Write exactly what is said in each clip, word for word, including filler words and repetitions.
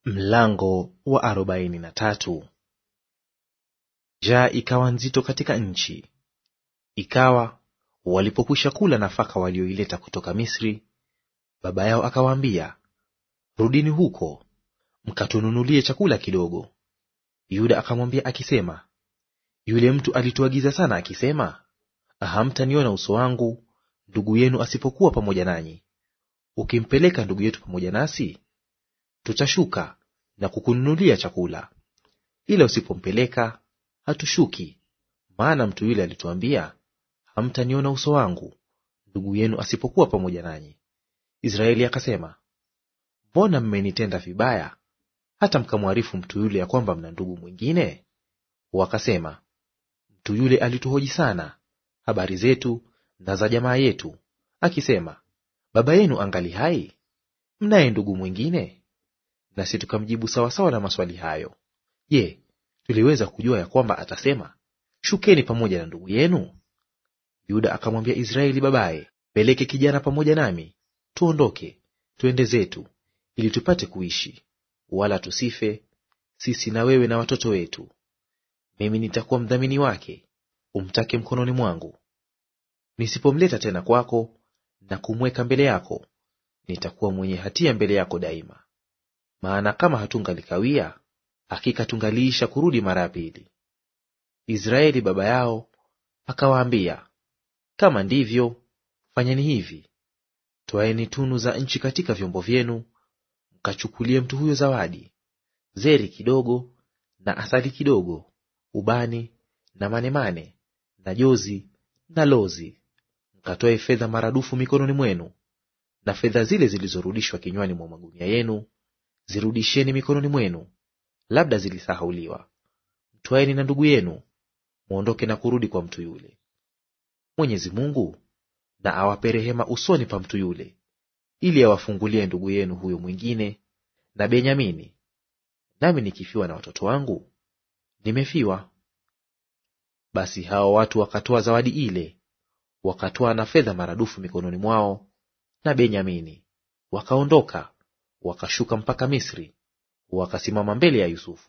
Mlango wa arobaini na tatu. Njaa ikawa nzito katika nchi. Ikawa walipokwisha kula nafaka walioileta kutoka Misri, baba yao akawaambia, rudini huko mkatununulie chakula kidogo. Yuda akamwambia akisema, yule mtu alituagiza sana akisema, hamtaniona uso wangu ndugu yenu asipokuwa pamoja nanyi. Ukimpeleka ndugu yetu pamoja nasi, tutashuka na kukununulia chakula. Ila usipompeleka, hatushuki, maana mtu yule alituambia, hamtaniona uso wangu ndugu yenu asipokuwa pamoja nanyi. Israeli akasema, mbona mmenitenda vibaya, hata mkamwarifu mtu yule ya kwamba mna ndugu mwingine? Wakasema, mtu yule alituhoji sana habari zetu na za jamaa yetu, akisema, baba yenu angali hai? Mnaye ndugu mwingine? Nasi tukamjibu sawasawa na maswali hayo. Je, tuliweza kujua ya kwamba atasema, shukeni pamoja na ndugu yenu? Yuda akamwambia Israeli babaye, peleke kijana pamoja nami, tuondoke tuende zetu, ili tupate kuishi, wala tusife, sisi na wewe na watoto wetu. Mimi nitakuwa mdhamini wake, umtake mkononi mwangu. Nisipomleta tena kwako na kumweka mbele yako, nitakuwa mwenye hatia mbele yako daima. Maana kama hatungalikawia, hakika tungaliisha kurudi mara ya pili. Israeli baba yao akawaambia, kama ndivyo, fanyeni hivi: twaeni tunu za nchi katika vyombo vyenu, mkachukulie mtu huyo zawadi, zeri kidogo na asali kidogo, ubani na manemane na jozi na lozi. Mkatoe fedha maradufu mikononi mwenu, na fedha zile zilizorudishwa kinywani mwa magunia yenu zirudisheni mikononi mwenu, labda zilisahauliwa. Mtwaeni na ndugu yenu, mwondoke na kurudi kwa mtu yule. Mwenyezi Mungu na awape rehema usoni pa mtu yule, ili awafungulie ndugu yenu huyo mwingine na Benyamini. Nami nikifiwa na watoto wangu, nimefiwa. Basi hao watu wakatoa zawadi ile, wakatoa na fedha maradufu mikononi mwao na Benyamini, wakaondoka wakashuka mpaka Misri, wakasimama mbele ya Yusufu.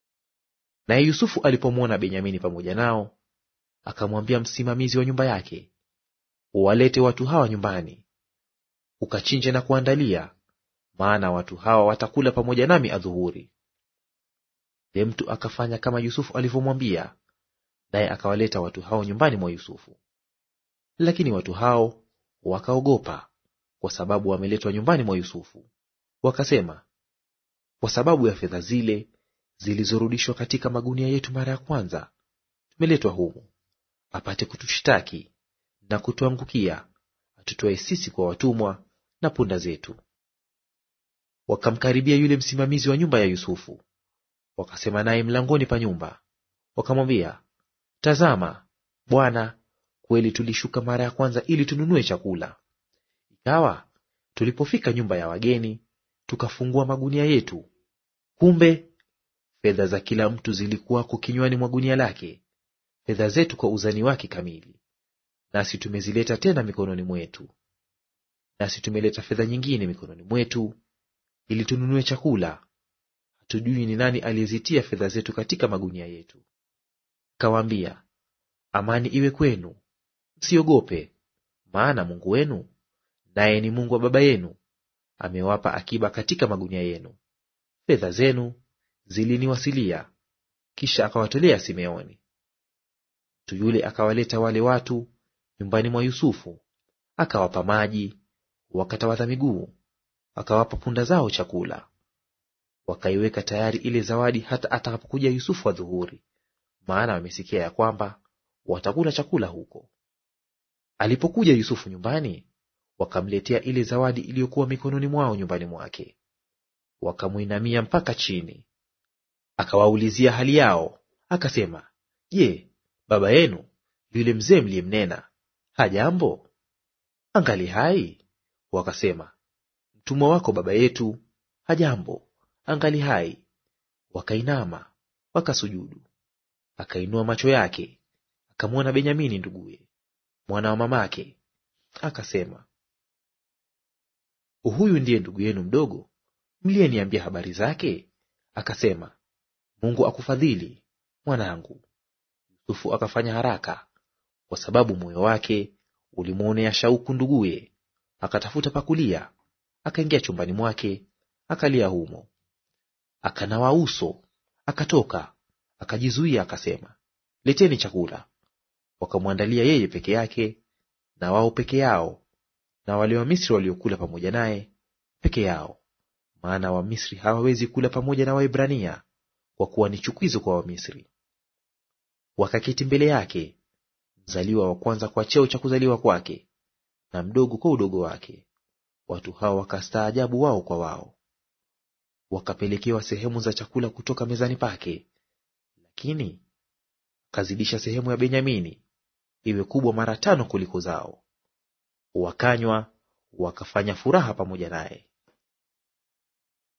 Naye Yusufu alipomwona Benyamini pamoja nao, akamwambia msimamizi wa nyumba yake, walete watu hawa nyumbani, ukachinje na kuandalia, maana watu hawa watakula pamoja nami adhuhuri. Yule mtu akafanya kama Yusufu alivyomwambia, naye akawaleta watu hao nyumbani mwa Yusufu. Lakini watu hao wakaogopa, kwa sababu wameletwa nyumbani mwa Yusufu. Wakasema, kwa sababu ya fedha zile zilizorudishwa katika magunia yetu mara ya kwanza, tumeletwa humu, apate kutushtaki na kutuangukia, atutoe sisi kwa watumwa na punda zetu. Wakamkaribia yule msimamizi wa nyumba ya Yusufu, wakasema naye mlangoni pa nyumba, wakamwambia, tazama bwana, kweli tulishuka mara ya kwanza ili tununue chakula. Ikawa tulipofika nyumba ya wageni, tukafungua magunia yetu, kumbe fedha za kila mtu zilikuwako kinywani mwa gunia lake, fedha zetu kwa uzani wake kamili. Nasi tumezileta tena mikononi mwetu. Nasi tumeleta fedha nyingine mikononi mwetu, ili tununue chakula. Hatujui ni nani aliyezitia fedha zetu katika magunia yetu. Kawaambia, amani iwe kwenu, msiogope, maana Mungu wenu, naye ni Mungu wa baba yenu, amewapa akiba katika magunia yenu. Fedha zenu ziliniwasilia. Kisha akawatolea Simeoni. Mtu yule akawaleta wale watu nyumbani mwa Yusufu, akawapa maji, wakatawadha miguu, akawapa punda zao chakula. Wakaiweka tayari ile zawadi hata atakapokuja Yusufu adhuhuri, maana wamesikia ya kwamba watakula chakula huko. Alipokuja Yusufu nyumbani, wakamletea ile zawadi iliyokuwa mikononi mwao nyumbani mwake. Wakamuinamia mpaka chini. Akawaulizia hali yao, akasema, je, baba yenu yule mzee mliyemnena hajambo? Angali hai? Wakasema, mtumwa wako baba yetu hajambo, angali hai. Wakainama wakasujudu. Akainua macho yake, akamwona Benyamini nduguye, mwana wa mamake, akasema, huyu ndiye ndugu yenu mdogo mliyeniambia habari zake? Akasema, Mungu akufadhili, mwanangu. Yusufu akafanya haraka, kwa sababu moyo wake ulimwonea shauku nduguye, akatafuta pakulia, akaingia chumbani mwake, akalia humo. Akanawa uso, akatoka, akajizuia, akasema, leteni chakula. Wakamwandalia yeye peke yake, na wao peke yao, na wale Wamisri waliokula pamoja naye peke yao, maana Wamisri hawawezi kula pamoja na Waebrania, kwa kuwa ni chukizo kwa Wamisri. Wakaketi mbele yake, mzaliwa wa kwanza kwa cheo cha kuzaliwa kwake, na mdogo kwa udogo wake. Watu hao wakastaajabu wao kwa wao. Wakapelekewa sehemu za chakula kutoka mezani pake, lakini akazidisha sehemu ya Benyamini iwe kubwa mara tano kuliko zao. Wakanywa wakafanya furaha pamoja naye.